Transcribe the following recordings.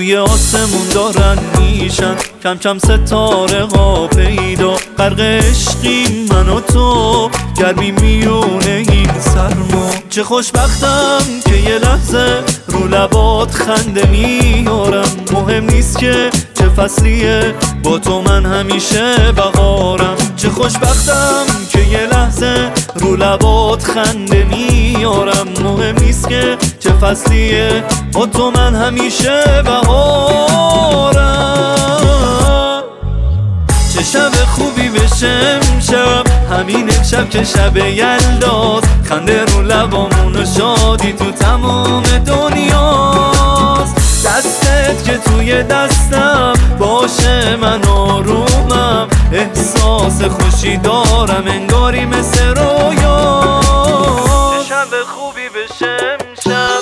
توی آسمون دارن میشن کم کم ستاره ها پیدا، غرق عشقیم من و تو، گرمی میونه این سرما. چه خوشبختم که یه لحظه رو لبات خنده میارم. مهم نیست که چه فصلیه، با تو من همیشه بهارم. چه خوشبختم که یه لحظه رو لبات خنده میارم. مهم نیست که چه فصلیه، با تو من همیشه بهارم. چه شب خوبی بشه امشب، همین امشب که شب یلداست. خنده رو لبامون و شادی تو تمام دنیاست. دستت که توی دستم باشه من آرومم، احساس خوشی دارم انگاری مثل رویا. چه شب خوبی بشه امشب.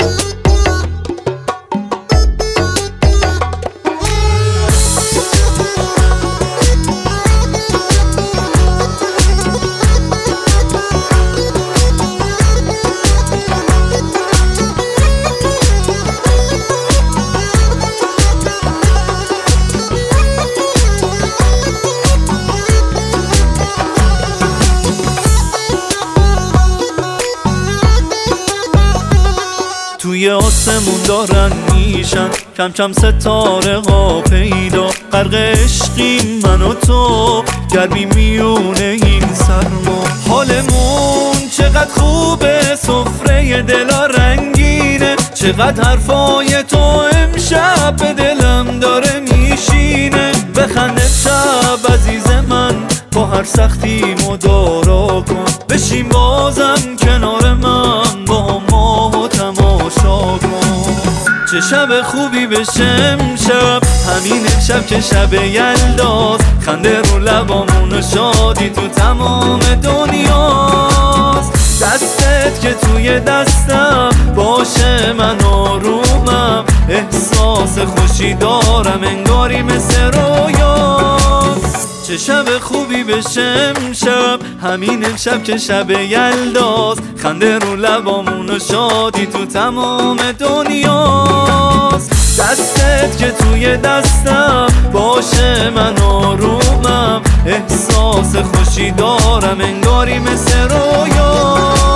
توی آسمون دارن میشن کم کم ستاره ها پیدا، غرق عشقیم من و تو، گرمی میونه این سرما. حالمون چقدر خوبه، سفره دلا رنگینه، چقدر حرفای تو امشب به دلم داره میشینه. بخند شب عزیز من، با هر سختی مدارا کن، بشین بازم کنار من، با ماه و تماشا کن. چه شب خوبی بشه امشب، همین امشب که شب یلداست. خنده رو لبامون و شادی تو تمام دنیاست. دستت که توی دستم باشه من آرومم، احساس خوشی دارم انگاری مثل رویاست. چه شب خوبی بشه امشب، همین امشب که شب یلداست. خنده رو لبامون و شادی تو تمام دنیاست. دستت که توی دستم باشه من آرومم، احساس خوشی دارم انگاری مثل رویا.